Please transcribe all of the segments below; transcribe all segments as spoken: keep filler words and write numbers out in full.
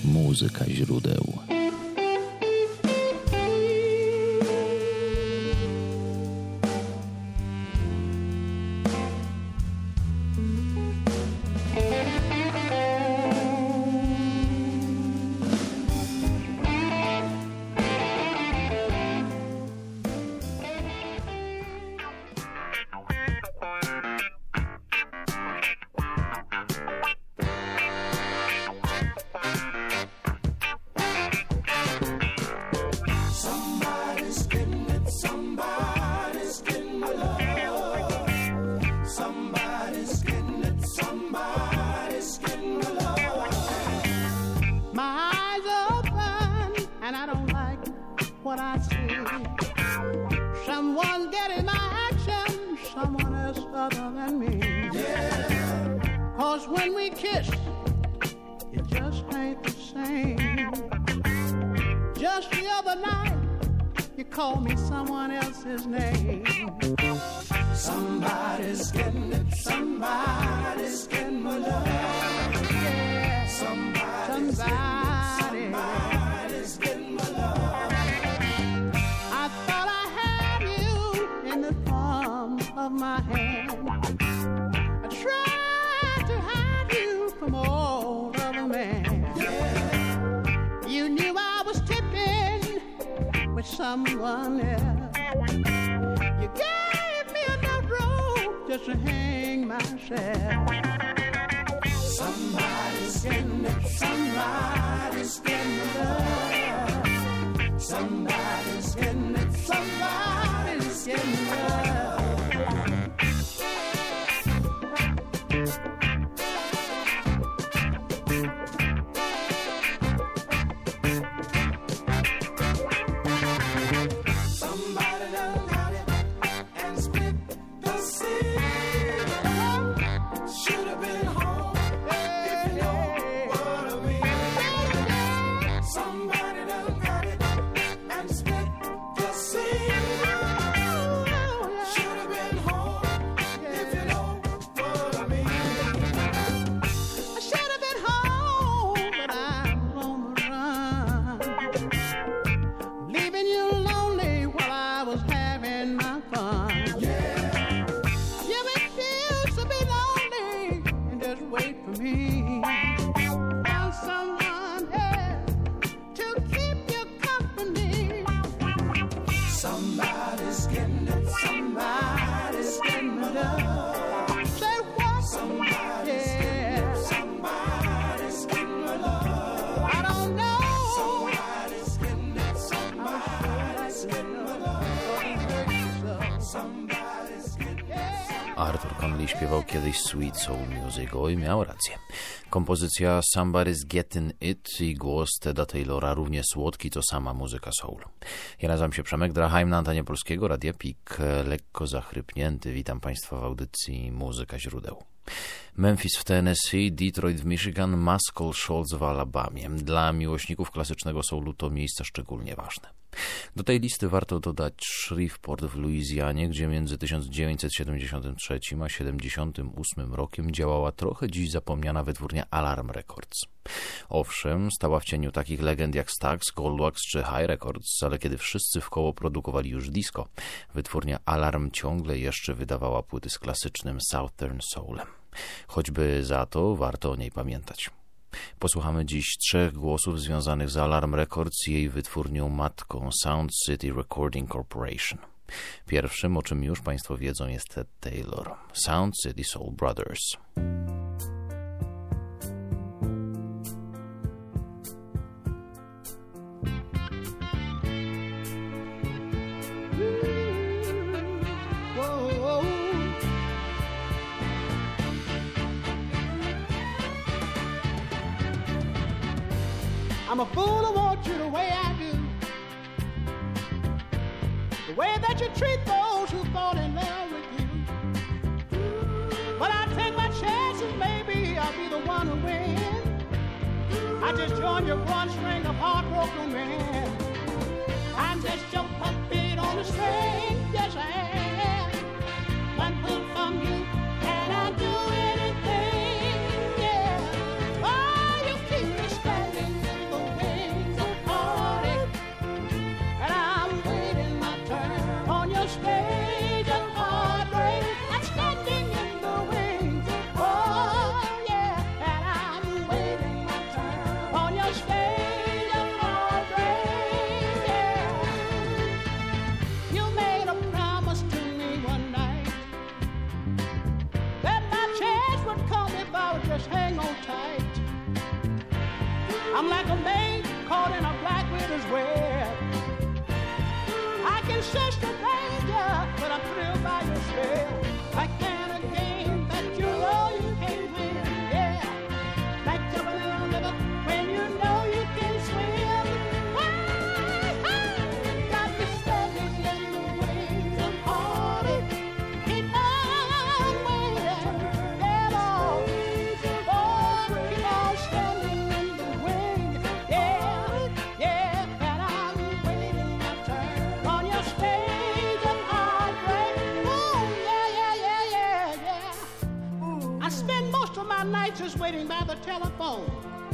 Muzyka źródeł. Someone else. You gave me enough rope just to hang myself. Somebody's getting it, somebody's getting it love. Somebody's getting it, somebody's getting it love. Arthur Conley śpiewał kiedyś Sweet Soul Music, oj, miał rację. Kompozycja Somebody's Getting It i głos Teda Taylora, równie słodki, to sama muzyka soul. Ja nazywam się Przemek Drachheim, na antenie Polskiego Radia Pik, lekko zachrypnięty. Witam Państwa w audycji Muzyka źródeł. Memphis w Tennessee, Detroit w Michigan, Muscle Shoals w Alabamie. Dla miłośników klasycznego soulu to miejsca szczególnie ważne. Do tej listy warto dodać Shreveport w Luizjanie, gdzie między tysiąc dziewięćset siedemdziesiątym trzecim a siedemdziesiątym ósmym rokiem działała trochę dziś zapomniana wytwórnia Alarm Records. Owszem, stała w cieniu takich legend jak Stax, Goldwax czy High Records, ale kiedy wszyscy wkoło produkowali już disco, wytwórnia Alarm ciągle jeszcze wydawała płyty z klasycznym Southern Soulem. Choćby za to warto o niej pamiętać. Posłuchamy dziś trzech głosów związanych z Alarm Records i jej wytwórnią matką Sound City Recording Corporation. Pierwszym, o czym już Państwo wiedzą, jest Ted Taylor, Sound City Soul Brothers. I'm a fool who wants you the way I do, the way that you treat those who fall in love with you. But I take my chances, maybe I'll be the one who wins. I just joined your one string of heartbroken men. I'm just your puppet on the string, yes I am. One pull from you and I'll do anything, yeah. Oh, you keep me standing. you such a danger, but I'm thrilled by your spell. Like playing a game that you know you can't win. Yeah, like jumping in the river when you know you can swim. Got me standing in the wings of heartache. Keep on waiting, yeah, Lord. Oh, keep on standing in the wings. Yeah, yeah, and I'm waiting my turn on your stage of heartbreak. Oh, yeah, yeah, yeah, yeah, yeah. I spend most of my nights just waiting by the telephone.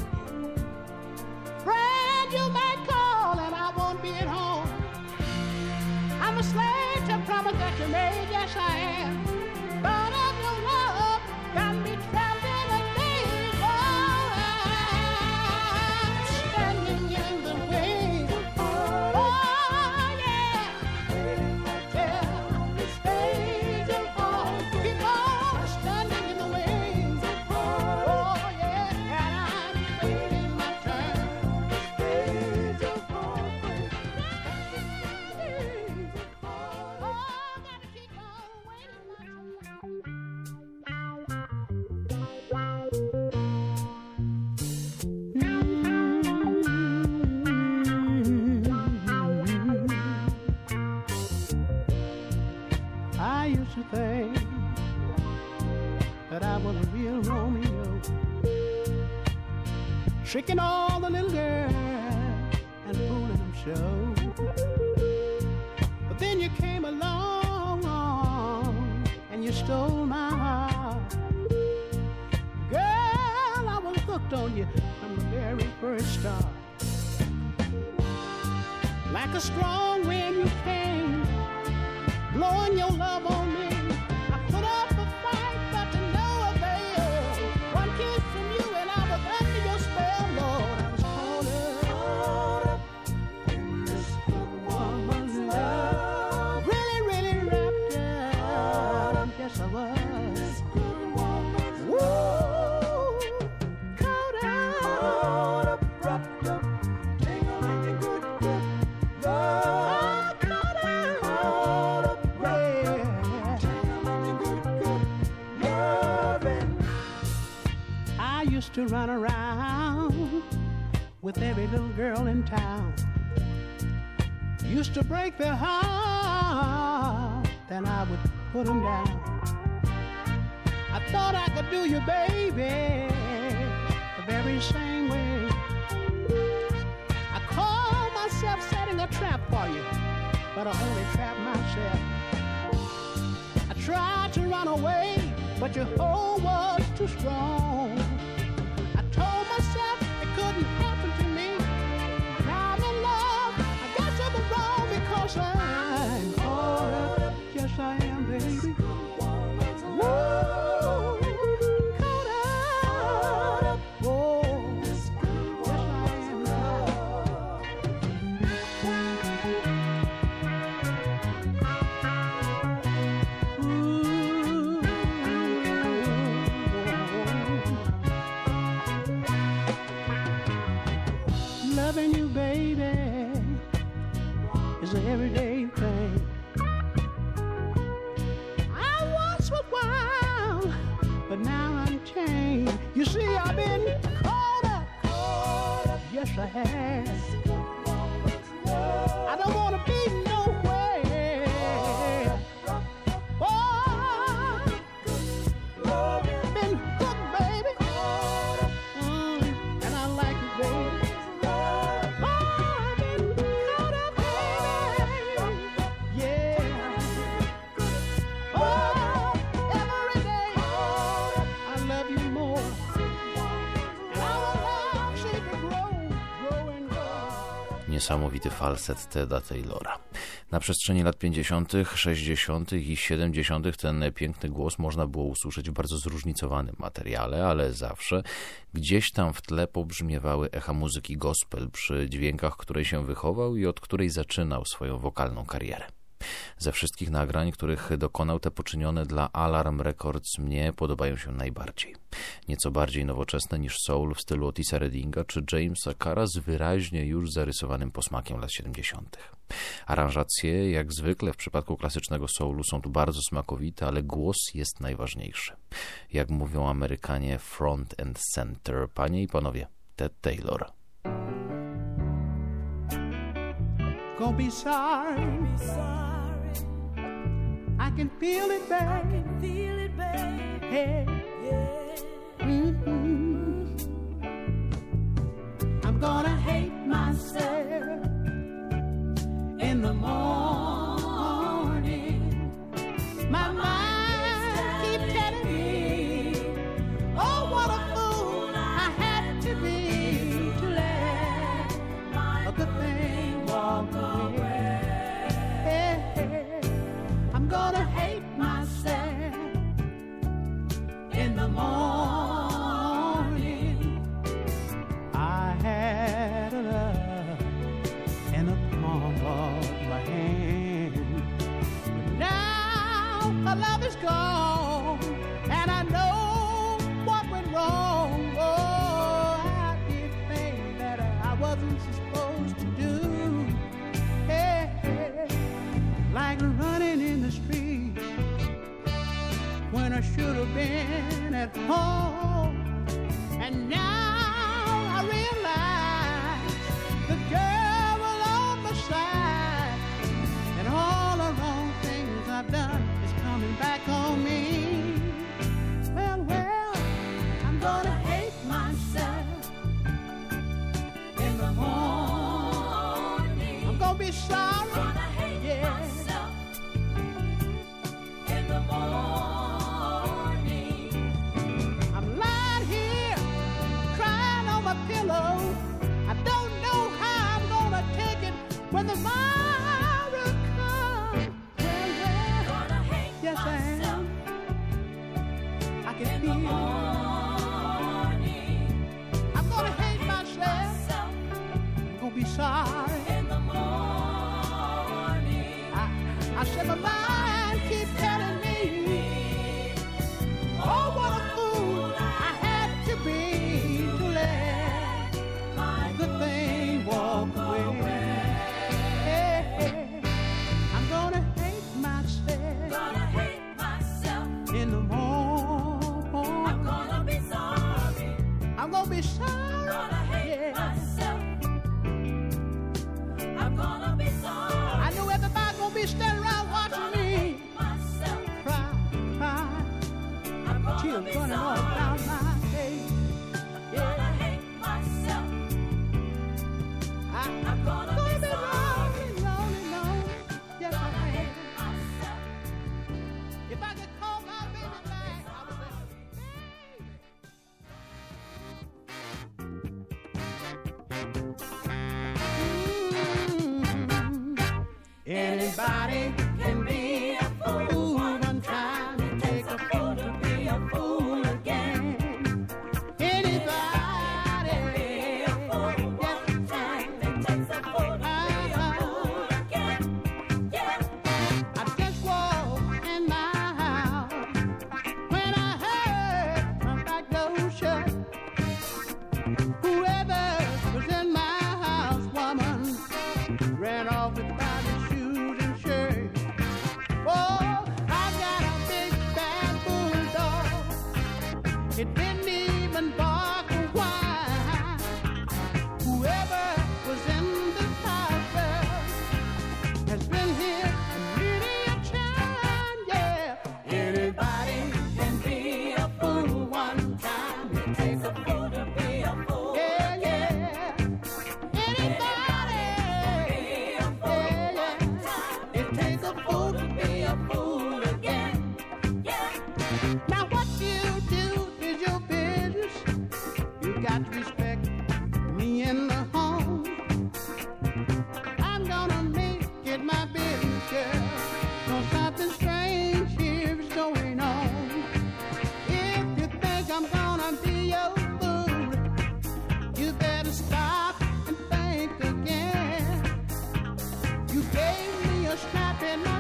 Friend, you might call and I won't be at home. I'm a slave to promise that you made, yes I am. But of your love, got me trapped in a daze. Oh, I'm standing in the wings. Oh, yeah. Yeah, the stage of heart. Keep on standing in the wings. Oh, yeah, and I'm waiting my turn. Stage of heartbreak. Oh, gotta keep on waiting my I used to think that I was a real Romeo, tricking all the little girls and fooling them so. But then you came along and you stole my heart. Girl, I was hooked on you from the very first start. Like a strong wind you came, blowing your love on me. I put up a fight, but to no avail. One kiss from you and I was under your spell, Lord. I was caught up in this good woman's love. Really, really wrapped up. Yes, I was. This good woman's love. Caught up. Caught up, wrapped up. Tingling the good, good love. Caught up. Caught up. I used to run around with every little girl in town. Used to break their heart, then I would put them down. I thought I could do you, baby, the very same way. I called myself setting a trap for you, but I only trapped myself. I tried to run away, but your hold was too strong. I told myself it couldn't happen to me. Now I'm in love, I got something wrong because I'm caught up. Yes, I am, baby. Whoa, caught up. Oh, yes, I am now. Ooh. Loving you, baby, is an everyday thing. I once was wild, but now I'm changed. You see, I've been caught up. Caught up. Yes, I have. I don't want to be nowhere. Oh, been hooked, baby. Mm, and I like it, baby. Niesamowity falset Teda Taylora. Na przestrzeni lat pięćdziesiątych, sześćdziesiątych i siedemdziesiątych ten piękny głos można było usłyszeć w bardzo zróżnicowanym materiale, ale zawsze gdzieś tam w tle pobrzmiewały echa muzyki gospel, przy dźwiękach której się wychował i od której zaczynał swoją wokalną karierę. Ze wszystkich nagrań, których dokonał, te poczynione dla Alarm Records mnie podobają się najbardziej. Nieco bardziej nowoczesne niż soul w stylu Otisa Reddinga czy Jamesa Carra z wyraźnie już zarysowanym posmakiem lat siedemdziesiątych. Aranżacje, jak zwykle w przypadku klasycznego soulu, są tu bardzo smakowite, ale głos jest najważniejszy. Jak mówią Amerykanie, front and center. Panie i panowie, Ted Taylor. Gonna be sorry. Be sorry. I can feel it, babe. I can feel it, babe. Hey. Yeah. Mm-hmm. I'm gonna hate myself in the morning. My mind keeps telling me, oh, what a fool I had to be to let a good thing walk away. Hey, hey. I'm gonna hate myself in the morning. I had a love in the palm of my hand, but now my love is gone, and I know what went wrong. Oh, I did things that I wasn't supposed to do. Hey, hey. Like running in the street when I should have been at home. And now I realize the devil on my side, and all the wrong things I've done is coming back on me. Well, well, I'm gonna hate myself in the morning. I'm gonna be sorry. Gonna hate Yeah. myself in the morning. I'm lying here crying on my pillow. I don't know how I'm gonna take it when the morrow comes. Well, well, Gonna hate yes, I myself am. I can in the feel it. morning. I'm gonna hate myself. Myself I'm gonna be sorry. in the morning. I, I said my mind keeps telling me, oh, what a fool I had to be to let a good thing walk away. Hey, hey, I'm gonna hate myself Gonna hate myself. in the I'm morning. gonna be sorry. I'm gonna be sorry. Gonna hate Yeah. myself. I'm gonna be sorry. I know everybody gonna be standing around watching Gonna me hate myself. cry, cry, I'm gonna tears be running all sorry. down my face. Gonna Yeah, hate myself. I, I'm gonna gonna be be sorry. lonely, lonely, lonely. Yes, Gonna I am. hate myself. If I could call my baby back, I would say, baby. Anybody Can be a fool fool one one time to take a fool to be a fool again. Anybody be a fool one time. It takes a fool to be a fool again. Yeah. I just walked in my house when I heard my back door shut. Whoever was in my house, woman, ran off with my shoes and shirt. Oh, I got a big bad bulldog. It didn't even bark a while. Whoever was in this house girl, has been here many a time, yeah. Anybody Can be a fool fool one time, It takes a fool to be a fool. yeah, yeah. Anybody, Be a fool yeah, one yeah. time. It takes a fool to be a fool again. Yeah. Now what you do is your business. You got to respect me in the home. I'm gonna make it my business, girl. 'Cause something strange here is going on. If you think I'm gonna be your fool, you better stop and think again. You gave me a snap in my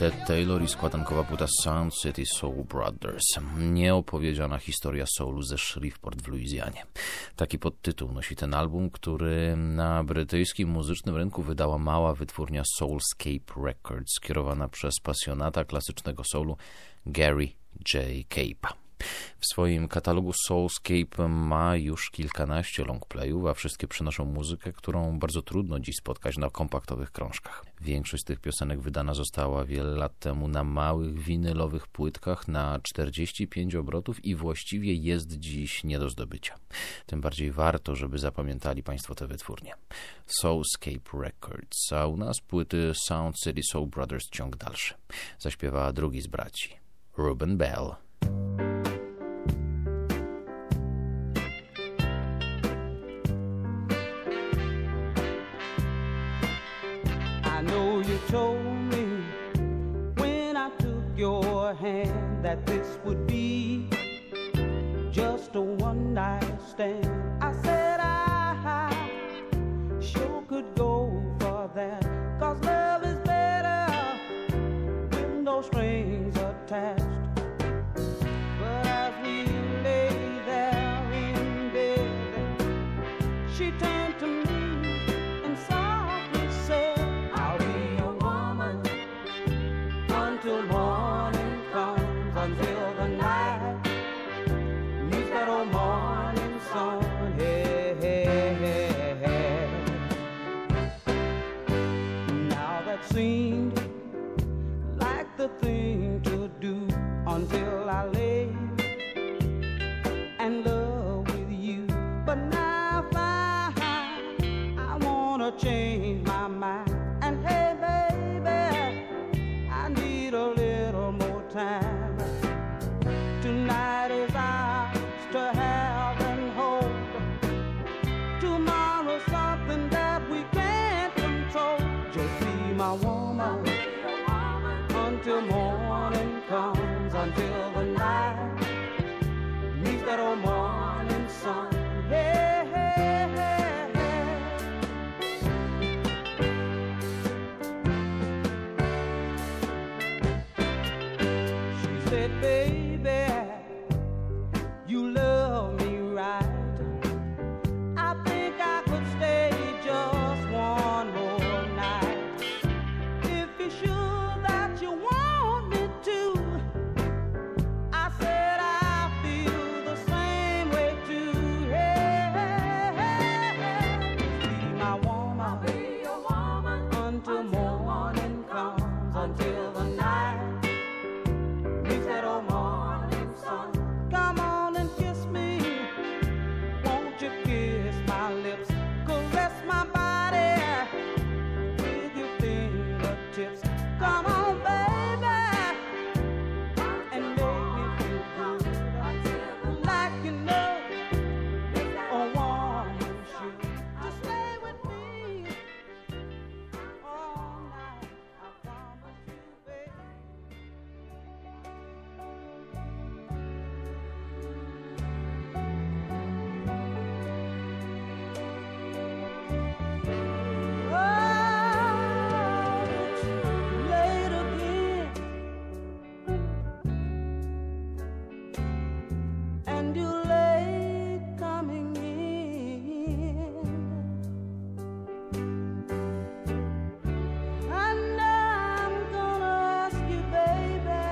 Ted Taylor i składankowa płyta Sound City Soul Brothers. Nieopowiedziana historia soulu ze Shreveport w Luizjanie. Taki podtytuł nosi ten album, który na brytyjskim muzycznym rynku wydała mała wytwórnia Soulscape Records, skierowana przez pasjonata klasycznego soulu Gary J. Cape'a. W swoim katalogu Soulscape ma już kilkanaście longplayów, a wszystkie przynoszą muzykę, którą bardzo trudno dziś spotkać na kompaktowych krążkach. Większość z tych piosenek wydana została wiele lat temu na małych winylowych płytkach na czterdzieści pięć obrotów i właściwie jest dziś nie do zdobycia. Tym bardziej warto, żeby zapamiętali Państwo te wytwórnie. Soulscape Records, a u nas płyty Sound City Soul Brothers ciąg dalszy. Zaśpiewa drugi z braci, Ruben Bell. I know you told me when I took your hand that this would be just a one night stand. I said I sure could go for that, 'cause love is better with no strings attached. But as we lay there in bed, she turned to me and softly said, I'll be your woman until morning comes, until the night meets that old morning sun. Hey, hey, hey, hey. Now that seemed like the thing to do until I lay and love with you. But now I find I wanna change my mind. And hey baby, I need a little more time. Tonight is ours to have and hold. Tomorrow's something that we can't control. Just be my woman until morning comes, until the night meets that old morning sun. Hey, hey, hey, hey. She said, baby, you love me right. I think I could stay just one more night. If you're sure that you want me to, I said I feel the same way too. Hey, hey, hey, hey. Be my woman, be your woman until morning comes, until the night meets that old morning sun. Come on and kiss me, won't you kiss my lips, caress my body with your fingertips. Come on, baby, and make me feel good, like you know a woman should. Just stay with me all night, I promise you, baby. Oh, it's late again, and you're late coming in. And I'm gonna ask you, baby,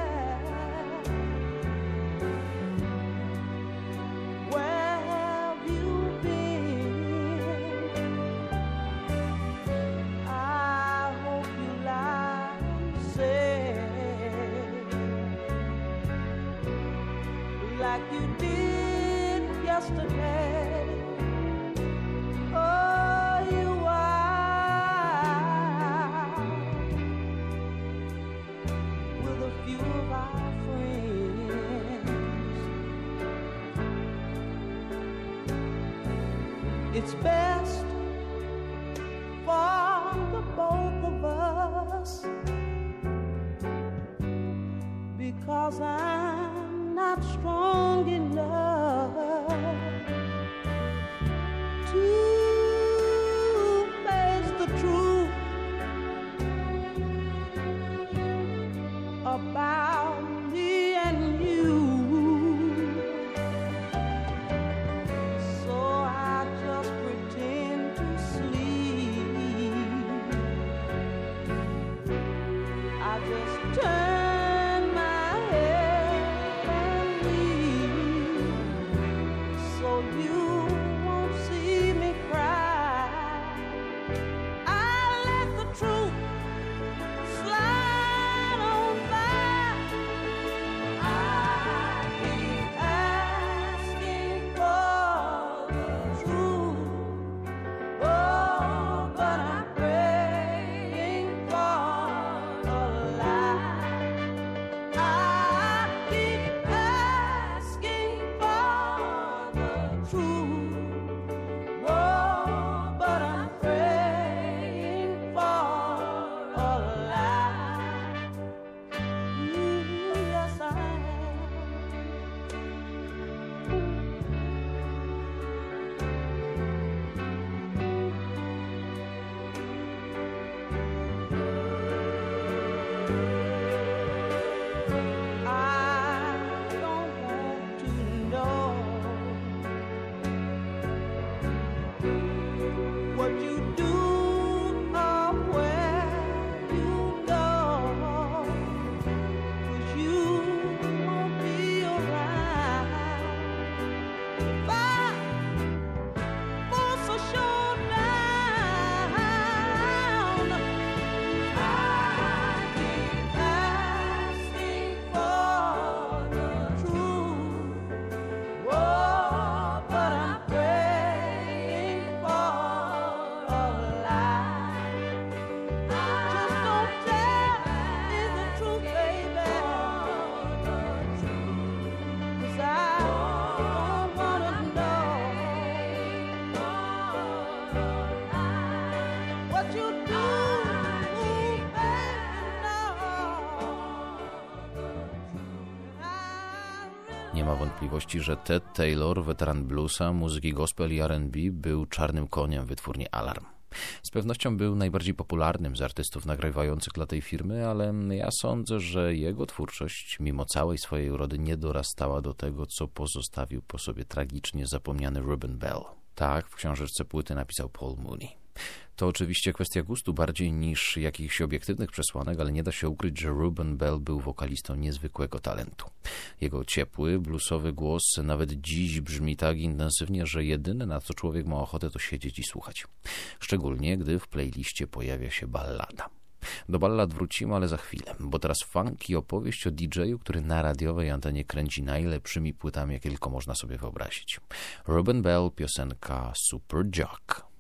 where have you been? I hope you lie and say, like you did yesterday. Oh, you are with a few of our friends. It's best for the both of us, because I'm not strong enough to face the truth. wątpliwości, że Ted Taylor, weteran bluesa, muzyki gospel i R and B, był czarnym koniem wytwórni Alarm. Z pewnością był najbardziej popularnym z artystów nagrywających dla tej firmy, ale ja sądzę, że jego twórczość, mimo całej swojej urody, nie dorastała do tego, co pozostawił po sobie tragicznie zapomniany Ruben Bell. Tak, w książeczce płyty napisał Paul Mooney. To oczywiście kwestia gustu bardziej niż jakichś obiektywnych przesłanek, ale nie da się ukryć, że Ruben Bell był wokalistą niezwykłego talentu. Jego ciepły, bluesowy głos nawet dziś brzmi tak intensywnie, że jedyne, na co człowiek ma ochotę, to siedzieć i słuchać. Szczególnie, gdy w playliście pojawia się ballada. Do ballad wrócimy, ale za chwilę, bo teraz funk i opowieść o D J-u, który na radiowej antenie kręci najlepszymi płytami, jakie tylko można sobie wyobrazić. Ruben Bell, piosenka Super Jock.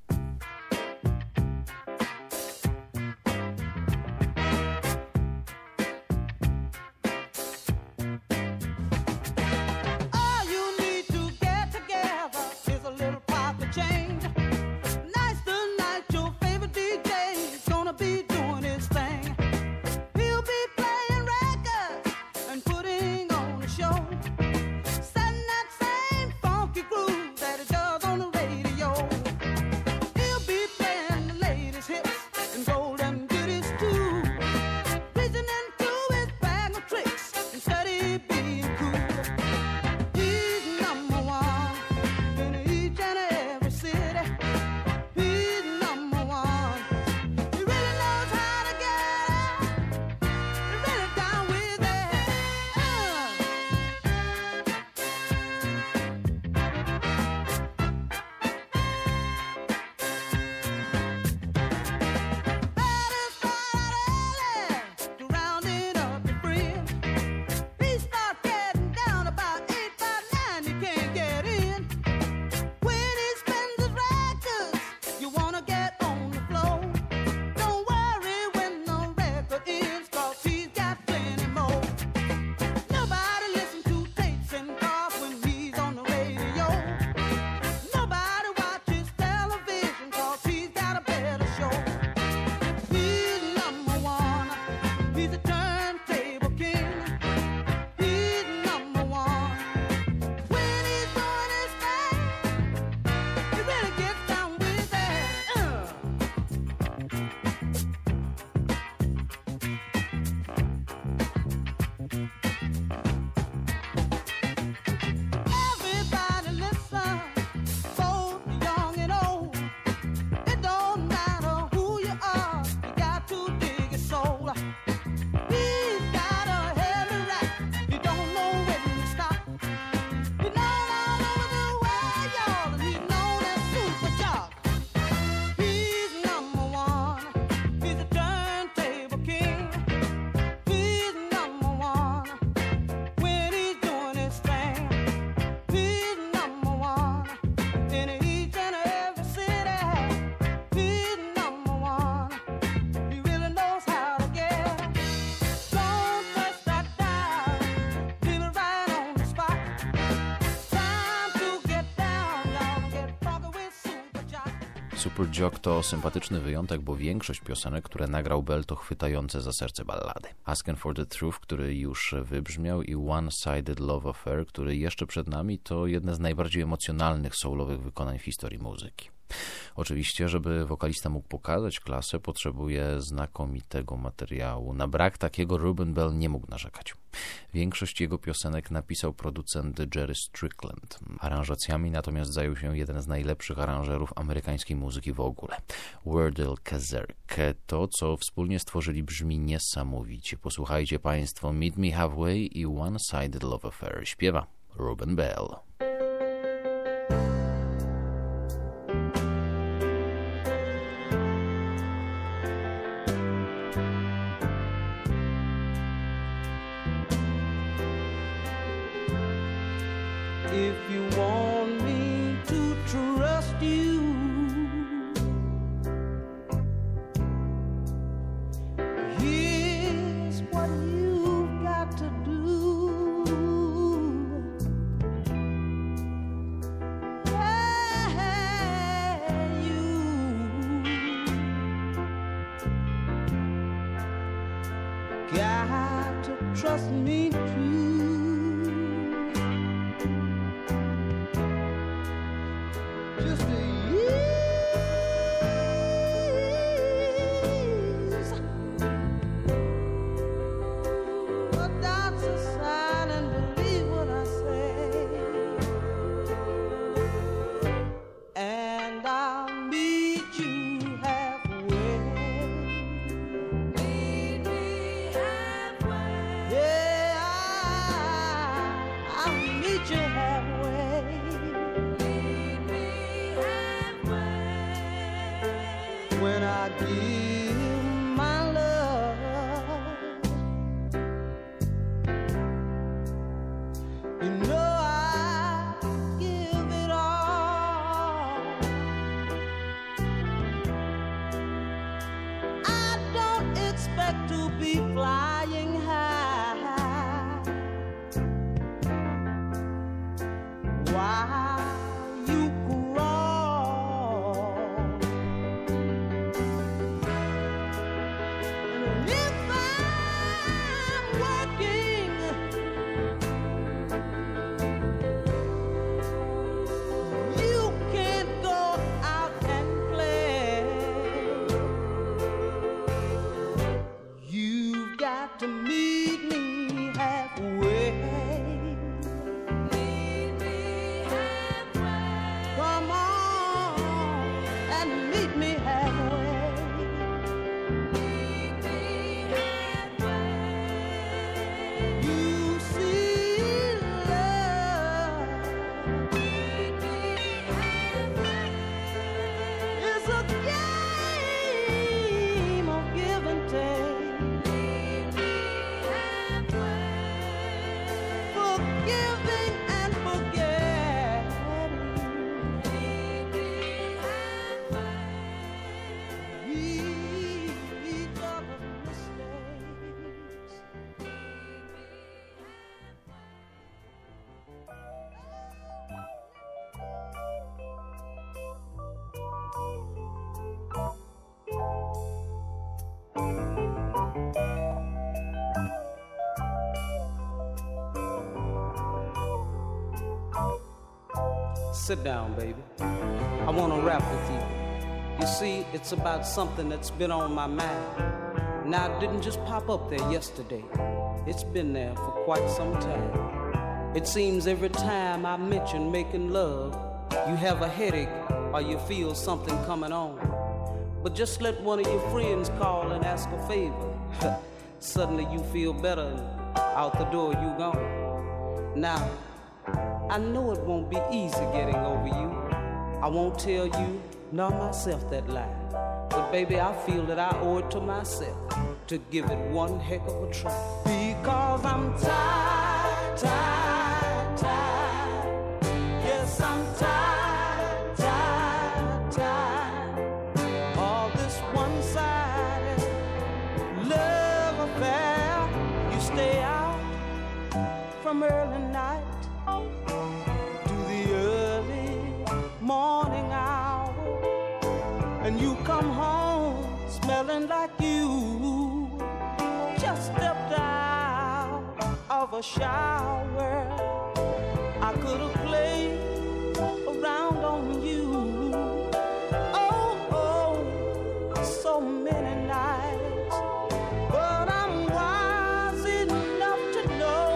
Super Jock to sympatyczny wyjątek, bo większość piosenek, które nagrał Bell, to chwytające za serce ballady. Asking for the Truth, który już wybrzmiał, i One-Sided Love Affair, który jeszcze przed nami, to jedne z najbardziej emocjonalnych soulowych wykonań w historii muzyki. Oczywiście, żeby wokalista mógł pokazać klasę, potrzebuje znakomitego materiału. Na brak takiego Ruben Bell nie mógł narzekać. Większość jego piosenek napisał producent Jerry Strickland. Aranżacjami natomiast zajął się jeden z najlepszych aranżerów amerykańskiej muzyki w ogóle, Wardell Kezerk. To, co wspólnie stworzyli, brzmi niesamowicie. Posłuchajcie Państwo Meet Me Halfway i One-Sided Love Affair. Śpiewa Ruben Bell. If you want me to trust you, here's what you've got to do. Yeah, you got to trust me too. you halfway. Meet me halfway. When I give my love, you know I give it all. I don't expect to be flying high while you crawl. And if I'm working, you can't go out and play. You've got to meet me halfway. Meet me halfway. Come on and meet me halfway. Meet me halfway. You see, love Meet me halfway. is a game of give and take, Meet me halfway. forgiving and forgetting. Meet me halfway. Each other's mistakes. Sit down, baby. I want to rap with you. You see, it's about something that's been on my mind. Now, it didn't just pop up there yesterday. It's been there for quite some time. It seems every time I mention making love, you have a headache or you feel something coming on. But just let one of your friends call and ask a favor. Suddenly you feel better and out the door you gone. Now, I know it won't be easy getting over you. I won't tell you nor myself that lie. But baby, I feel that I owe it to myself to give it one heck of a try. Because I'm tired, tired, tired. Yes, I'm tired, tired, tired. All this one-sided love affair. You stay out from early night to the early morning hour, and you come home smelling like you just stepped out of a shower. I could have played around on you, oh, oh, so many nights, but I'm wise enough to know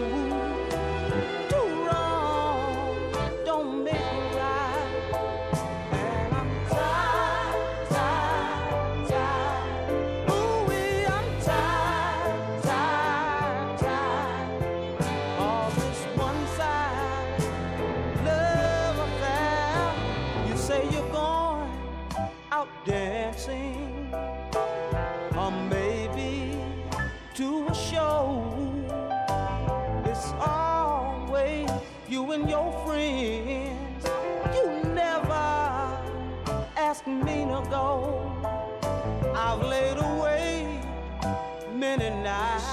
too wrong don't make it right. And I'm tired, tired, tired. Ooh-wee, I'm tired, tired, tired. All this one-sided love affair. You say you're going out dancing, or maybe to a show. It's always you and your friends. You never ask me to go. I've laid away many nights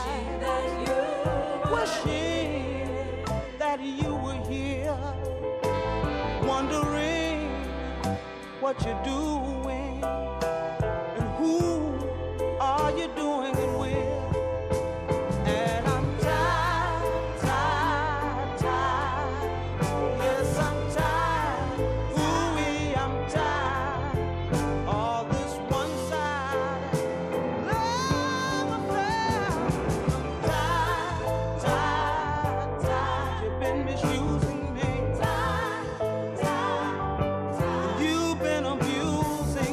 wishing that you were here, wondering what you're doing and who are you doing it with. And I'm tired, tired, tired. Yes, I'm tired. Ooh-wee, I'm tired. All this one-sided love affair. I'm tired, tired, tired. You've been misusing me. Tired, tired, tired. You've been abusing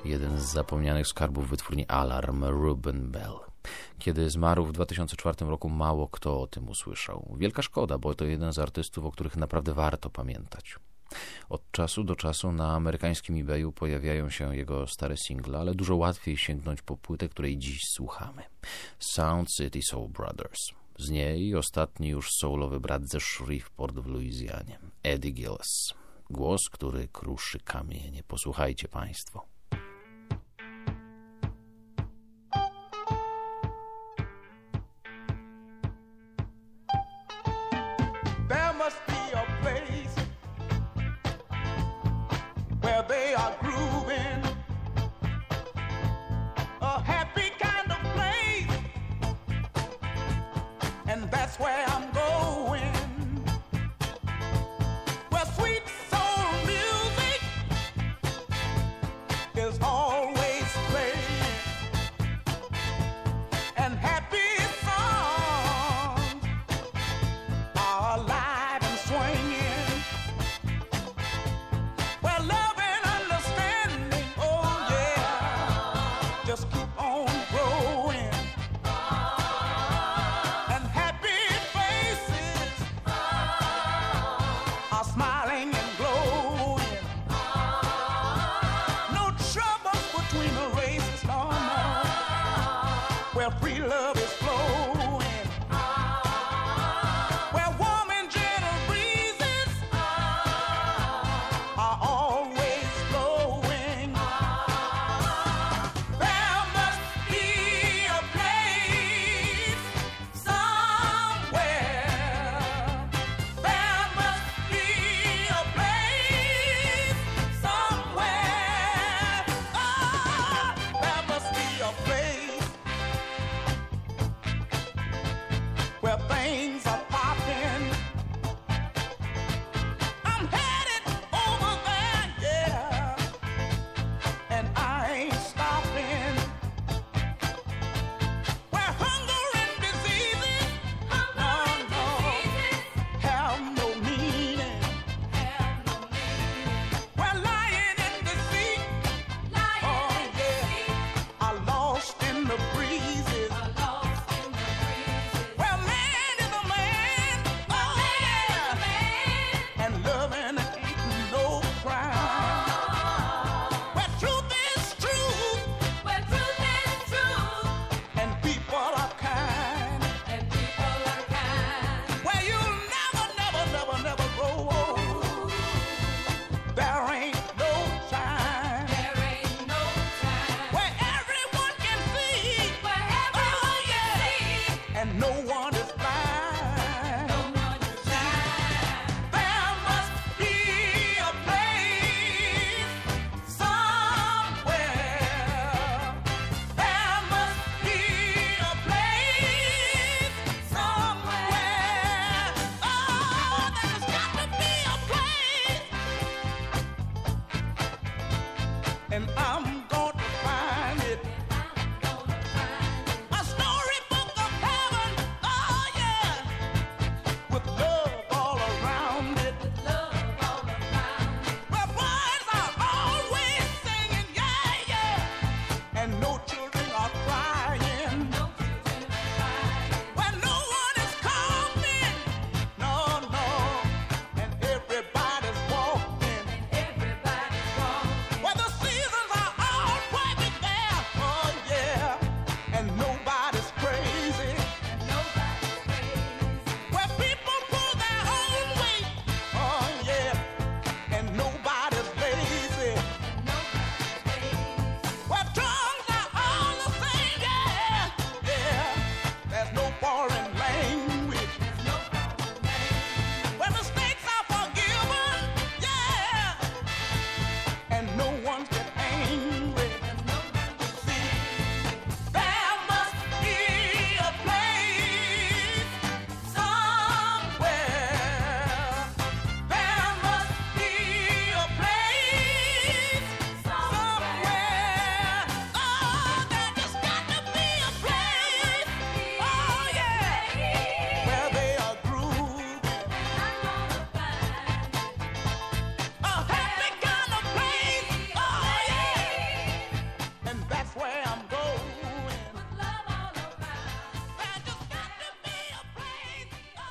jeden z zapomnianych skarbów wytwórni Alarm, Reuben Bell. Kiedy zmarł w dwa tysiące czwartym roku, mało kto o tym usłyszał. Wielka szkoda, bo to jeden z artystów, o których naprawdę warto pamiętać. Od czasu do czasu na amerykańskim eBayu pojawiają się jego stare single, ale dużo łatwiej sięgnąć po płytę, której dziś słuchamy. Sound City Soul Brothers. Z niej ostatni już soulowy brat ze Shreveport w Luizjanie, Eddie Gillis. Głos, który kruszy kamienie. Posłuchajcie państwo. There must be a place where they are grooving, a happy kind of place, and that's where I'm going, where sweet soul music is always playing, and happy songs are alive and swinging, where love and understanding, oh yeah, just keep on growing, and happy faces are smiling and glowing, no troubles between the races, no, no, where free love is flowing, where warm and gentle breezes are always blowing. There must be a place somewhere. There must be a place somewhere. Oh, there must be a place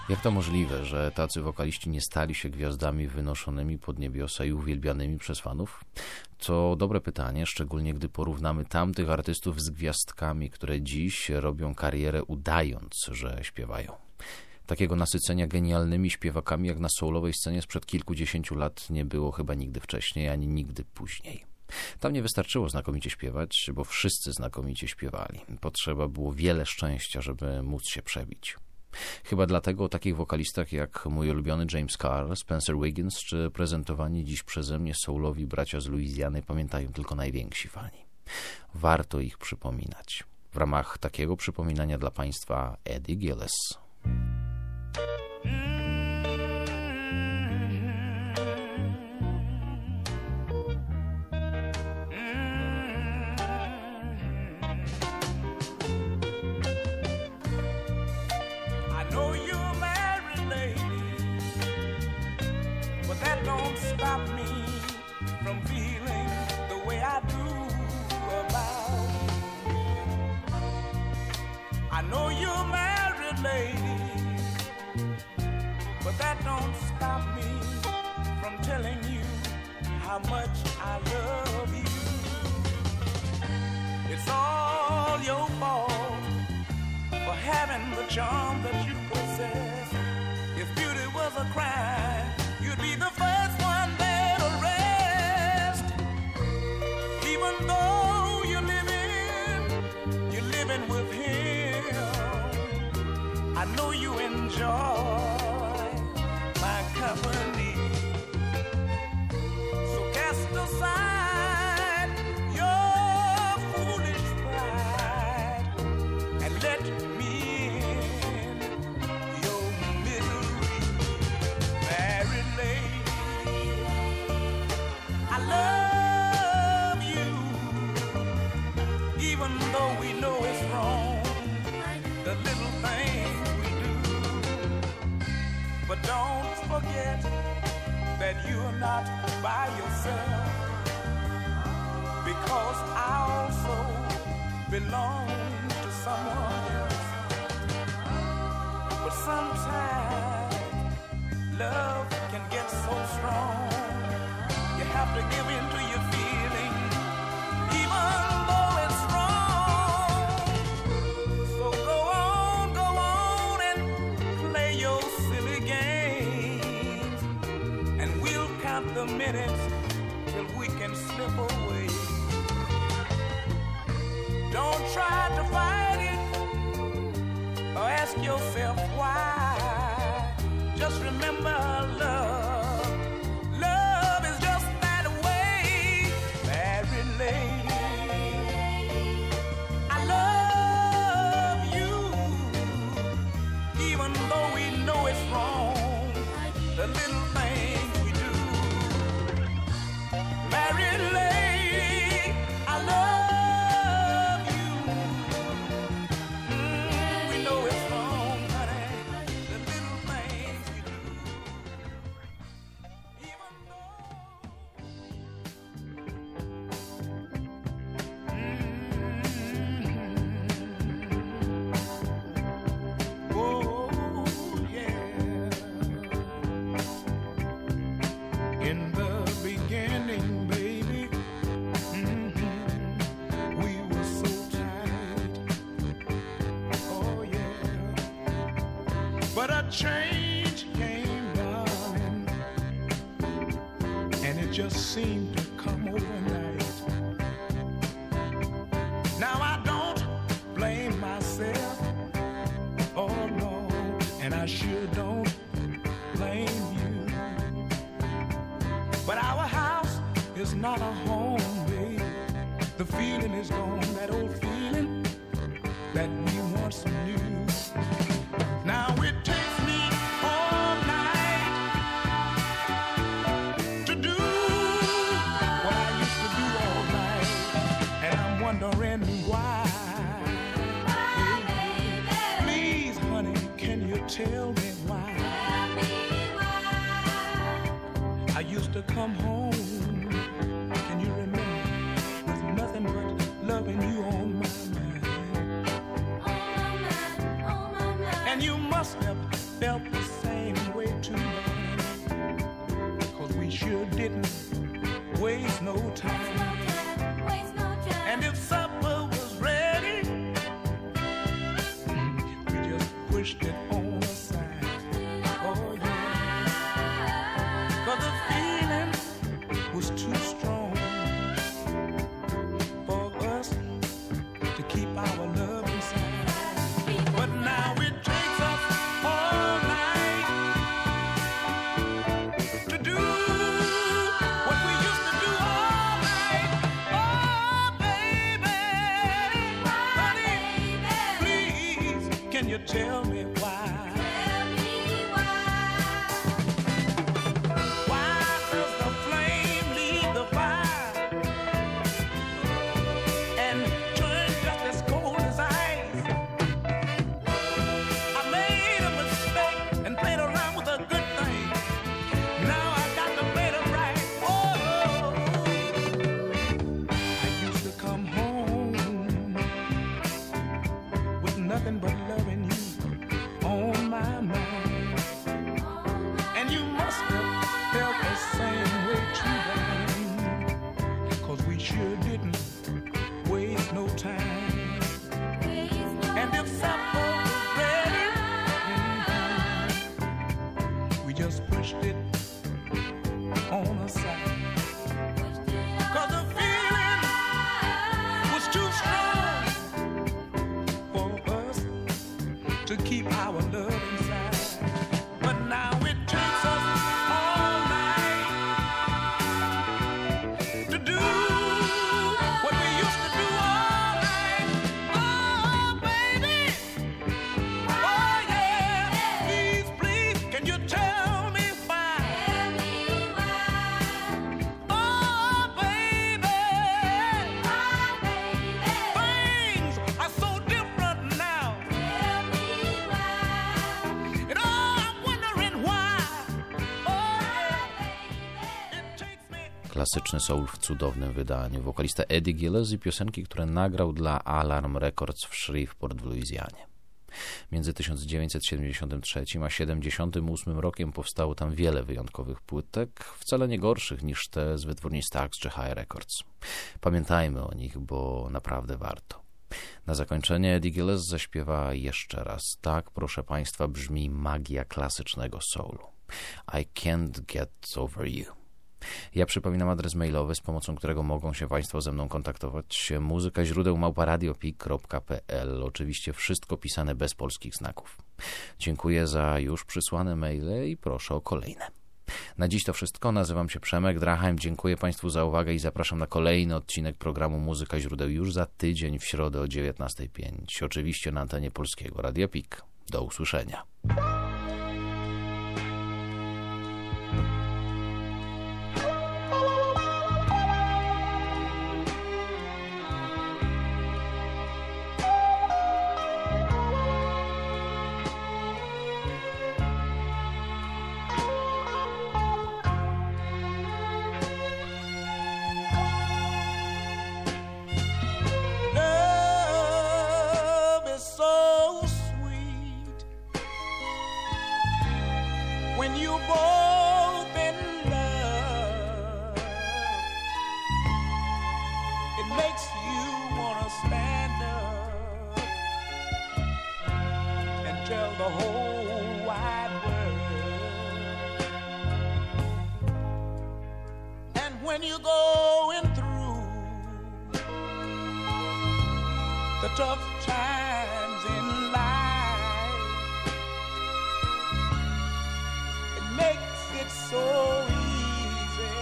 Jak to możliwe, że tacy wokaliści nie stali się gwiazdami wynoszonymi pod niebiosa i uwielbianymi przez fanów? To dobre pytanie, szczególnie gdy porównamy tamtych artystów z gwiazdkami, które dziś robią karierę udając, że śpiewają. Takiego nasycenia genialnymi śpiewakami jak na soulowej scenie sprzed kilkudziesięciu lat nie było chyba nigdy wcześniej, ani nigdy później. Tam nie wystarczyło znakomicie śpiewać, bo wszyscy znakomicie śpiewali. Potrzeba było wiele szczęścia, żeby móc się przebić. Chyba dlatego o takich wokalistach jak mój ulubiony James Carr, Spencer Wiggins czy prezentowani dziś przeze mnie soulowi bracia z Luizjany pamiętają tylko najwięksi fani. Warto ich przypominać. W ramach takiego przypominania dla Państwa Eddie Gillis. Stop me from feeling the way I do about you. I know you're a married lady, but that don't stop me from telling you how much I love you. It's all your fault for having the charm that you possess. If beauty was a crime, you'd be the first one there to rest. Even though you're living, you're living with him, I know you enjoy my company. So cast aside your foolish pride and let me in your misery. Married lady, I love you, even though we know it's wrong, the little things we do. But don't forget that you're not by yourself, because I also belong to someone else. But sometimes love can get so strong, you have to give in to your feeling, even though it's wrong. So go on, go on and play your silly games, and we'll count the minutes till we can slip away. Don't try to fight it or ask yourself why. Just remember love. Love is just that way. Married lady, I love you, even though we know it's wrong, the little things we do. Married lady, I love you, mm, we know it's wrong, honey, the little things we do. Even though, oh yeah, in the beginning, baby, mhm, we were so tight, oh yeah, but a change came, darling, and it just seemed to come overnight. Now I don't blame myself, oh no, and I sure don't blame you. But our house is not a home, babe. The feeling is gone, that old feeling that we once knew. Now it takes me all night to do what I used to do all night, and I'm wondering why. Please, honey, can you tell me why? I used to come home, can you remember, with nothing but loving you on my mind. And you must have felt the pushed it on aside. Oh yeah, 'cause the feeling was too strong for us to keep our love inside. But now it takes us all night to do what we used to do all night. Oh baby, honey, please, can you tell me why? Why does the flame leave the fire and turn just as cold as ice? I made a mistake and played around with a good thing. Now I got to play it right. Oh, I used to come home with nothing but loving you on my mind. And you must have felt the same way too, darling, 'cause we sure didn't waste no time. And if supper was ready, mhm, we just pushed it on aside. 'Cause the feeling was too strong for us to keep our love inside. But now it takes us all night to do what we used to do all night. Oh, baby. Oh, yeah. Please, please, can you tell me why? Oh, baby. Things are so different now. And oh, I'm wondering why. Oh, yeah. It takes me. Klasyczny soul w cudownym wydaniu. Wokalista Eddie Gilles i piosenki, które nagrał dla Alarm Records w Shreveport w Luizjanie. Między tysiąc dziewięćset siedemdziesiątym trzecim a siedemdziesiątym ósmym rokiem powstało tam wiele wyjątkowych płytek, wcale nie gorszych niż te z wytwórni Stax czy High Records. Pamiętajmy o nich, bo naprawdę warto. Na zakończenie Eddie Gilles zaśpiewa jeszcze raz. Tak, proszę Państwa, brzmi magia klasycznego soulu. I can't get over you. Ja przypominam adres mailowy, z pomocą którego mogą się Państwo ze mną kontaktować. Muzyka źródeł małpa radiopik kropka p l. Oczywiście wszystko pisane bez polskich znaków. Dziękuję za już przysłane maile i proszę o kolejne. Na dziś to wszystko. Nazywam się Przemek Drachheim. Dziękuję Państwu za uwagę i zapraszam na kolejny odcinek programu Muzyka źródeł już za tydzień w środę o dziewiętnasta pięć. Oczywiście na antenie Polskiego Radia Pik. Do usłyszenia. Love is so sweet when you both in love. It makes you wanna stand up and tell the whole wide world. And when you're going through the tough times in life, it makes it so easy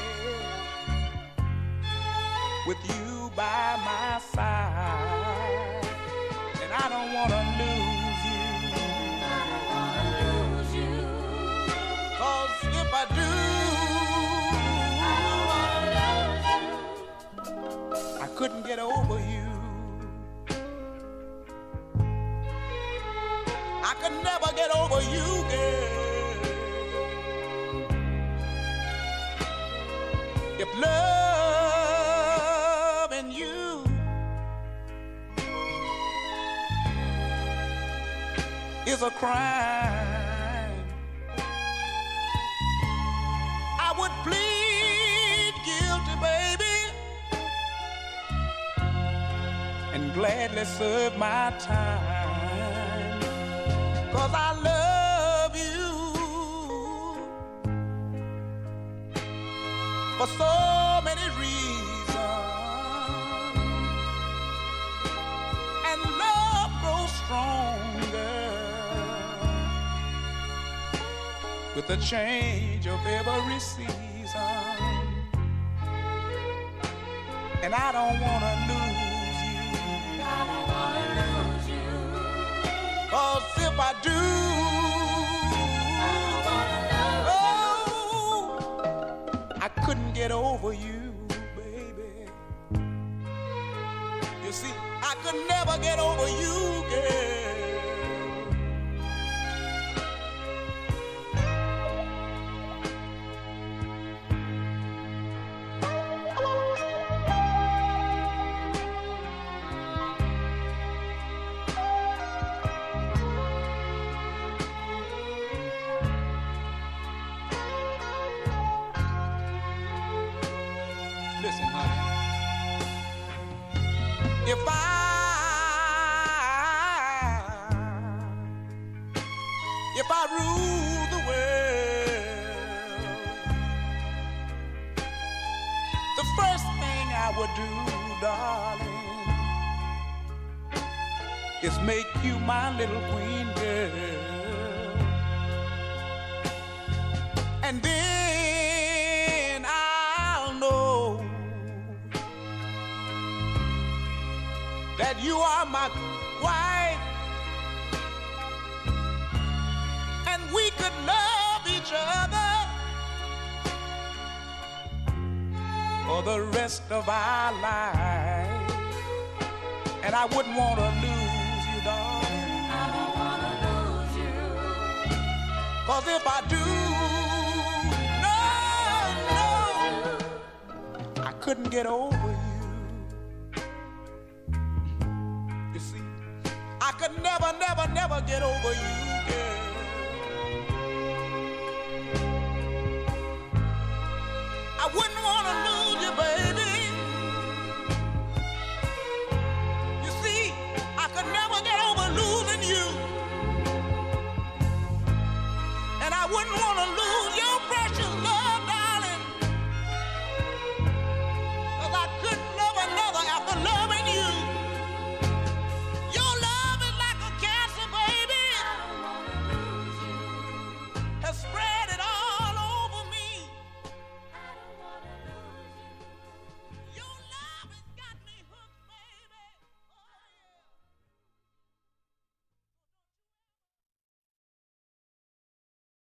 with you by my side. And I don't wanna lose you. I don't wanna lose you. 'Cause if I do, I don't wanna lose you. I couldn't get over you. I could never get over you, girl. If loving you is a crime, I would plead guilty, baby, and gladly serve my time. 'cause I love you for so many reasons, and love grows stronger with the change of every season, and I don't wanna lose you. I don't wanna lose you. 'Cause if I do, I don't wanna lose oh, I couldn't get over you, baby. You see, I could never get over you, girl. Listen, honey. If I if I rule the world, the first thing I would do, darling, is make you my little queen girl, and then I'll know that you are my wife, and we could love each other for the rest of our life, and I wouldn't want to lose you, darling. I don't wanna lose you. 'Cause if I do, no, no, I couldn't get over you. You see, I could never, never, never get over you.